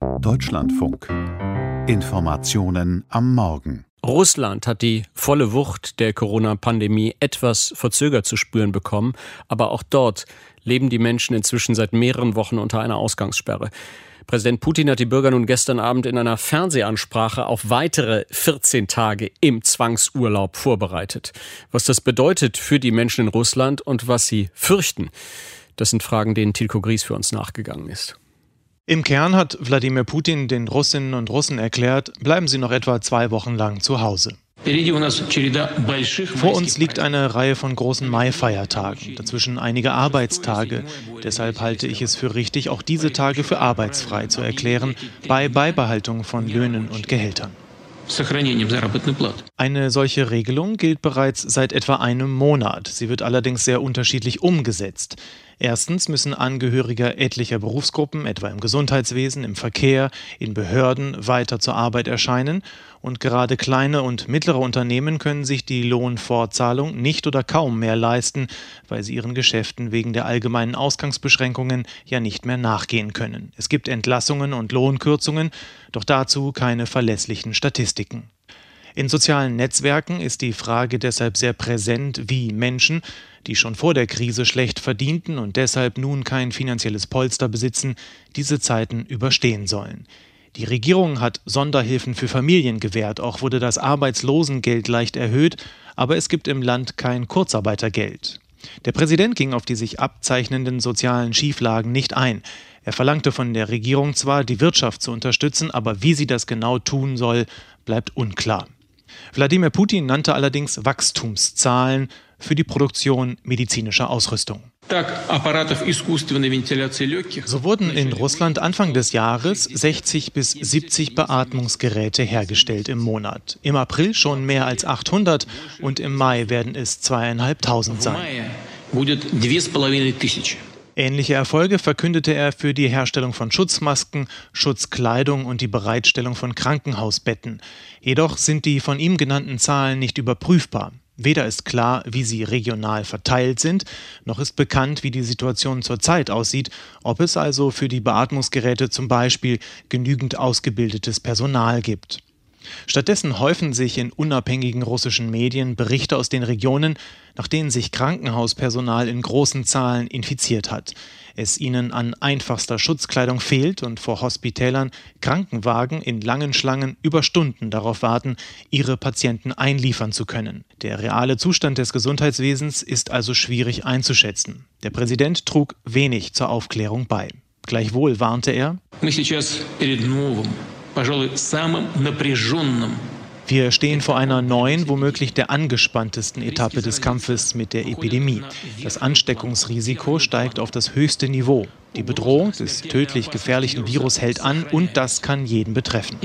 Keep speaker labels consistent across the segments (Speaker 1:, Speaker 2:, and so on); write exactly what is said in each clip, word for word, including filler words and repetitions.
Speaker 1: Deutschlandfunk. Informationen am Morgen.
Speaker 2: Russland hat die volle Wucht der Corona-Pandemie etwas verzögert zu spüren bekommen. Aber auch dort leben die Menschen inzwischen seit mehreren Wochen unter einer Ausgangssperre. Präsident Putin hat die Bürger nun gestern Abend in einer Fernsehansprache auf weitere vierzehn Tage im Zwangsurlaub vorbereitet. Was das bedeutet für die Menschen in Russland und was sie fürchten, das sind Fragen, denen Tilko Gries für uns nachgegangen ist.
Speaker 3: Im Kern hat Wladimir Putin den Russinnen und Russen erklärt, bleiben Sie noch etwa zwei Wochen lang zu Hause. Vor uns liegt eine Reihe von großen Mai-Feiertagen, dazwischen einige Arbeitstage. Deshalb halte ich es für richtig, auch diese Tage für arbeitsfrei zu erklären, bei Beibehaltung von Löhnen und Gehältern. Eine solche Regelung gilt bereits seit etwa einem Monat. Sie wird allerdings sehr unterschiedlich umgesetzt. Erstens müssen Angehörige etlicher Berufsgruppen, etwa im Gesundheitswesen, im Verkehr, in Behörden, weiter zur Arbeit erscheinen. Und gerade kleine und mittlere Unternehmen können sich die Lohnfortzahlung nicht oder kaum mehr leisten, weil sie ihren Geschäften wegen der allgemeinen Ausgangsbeschränkungen ja nicht mehr nachgehen können. Es gibt Entlassungen und Lohnkürzungen, doch dazu keine verlässlichen Statistiken. In sozialen Netzwerken ist die Frage deshalb sehr präsent, wie Menschen, die schon vor der Krise schlecht verdienten und deshalb nun kein finanzielles Polster besitzen, diese Zeiten überstehen sollen. Die Regierung hat Sonderhilfen für Familien gewährt, auch wurde das Arbeitslosengeld leicht erhöht, aber es gibt im Land kein Kurzarbeitergeld. Der Präsident ging auf die sich abzeichnenden sozialen Schieflagen nicht ein. Er verlangte von der Regierung zwar, die Wirtschaft zu unterstützen, aber wie sie das genau tun soll, bleibt unklar. Wladimir Putin nannte allerdings Wachstumszahlen für die Produktion medizinischer Ausrüstung. So wurden in Russland Anfang des Jahres sechzig bis siebzig Beatmungsgeräte hergestellt im Monat. Im April schon mehr als achthundert und im Mai werden es zweieinhalbtausend sein. Ähnliche Erfolge verkündete er für die Herstellung von Schutzmasken, Schutzkleidung und die Bereitstellung von Krankenhausbetten. Jedoch sind die von ihm genannten Zahlen nicht überprüfbar. Weder ist klar, wie sie regional verteilt sind, noch ist bekannt, wie die Situation zurzeit aussieht, ob es also für die Beatmungsgeräte zum Beispiel genügend ausgebildetes Personal gibt. Stattdessen häufen sich in unabhängigen russischen Medien Berichte aus den Regionen, nach denen sich Krankenhauspersonal in großen Zahlen infiziert hat. Es ihnen an einfachster Schutzkleidung fehlt und vor Hospitälern Krankenwagen in langen Schlangen über Stunden darauf warten, ihre Patienten einliefern zu können. Der reale Zustand des Gesundheitswesens ist also schwierig einzuschätzen. Der Präsident trug wenig zur Aufklärung bei. Gleichwohl warnte er: Wir stehen vor einer neuen, womöglich der angespanntesten Etappe des Kampfes mit der Epidemie. Das Ansteckungsrisiko steigt auf das höchste Niveau. Die Bedrohung des tödlich gefährlichen Virus hält an und das kann jeden betreffen.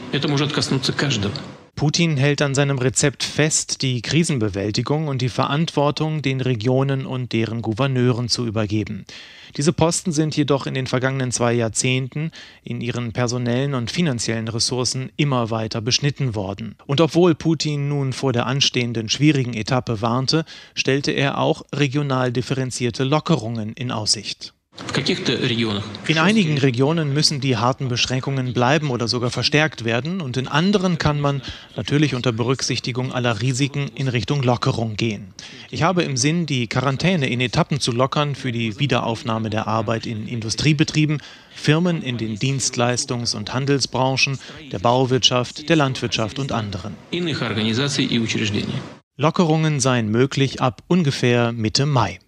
Speaker 3: Putin hält an seinem Rezept fest, die Krisenbewältigung und die Verantwortung den Regionen und deren Gouverneuren zu übergeben. Diese Posten sind jedoch in den vergangenen zwei Jahrzehnten in ihren personellen und finanziellen Ressourcen immer weiter beschnitten worden. Und obwohl Putin nun vor der anstehenden schwierigen Etappe warnte, stellte er auch regional differenzierte Lockerungen in Aussicht. In einigen Regionen müssen die harten Beschränkungen bleiben oder sogar verstärkt werden und in anderen kann man, natürlich unter Berücksichtigung aller Risiken, in Richtung Lockerung gehen. Ich habe im Sinn, die Quarantäne in Etappen zu lockern für die Wiederaufnahme der Arbeit in Industriebetrieben, Firmen in den Dienstleistungs- und Handelsbranchen, der Bauwirtschaft, der Landwirtschaft und anderen. Lockerungen seien möglich ab ungefähr Mitte Mai.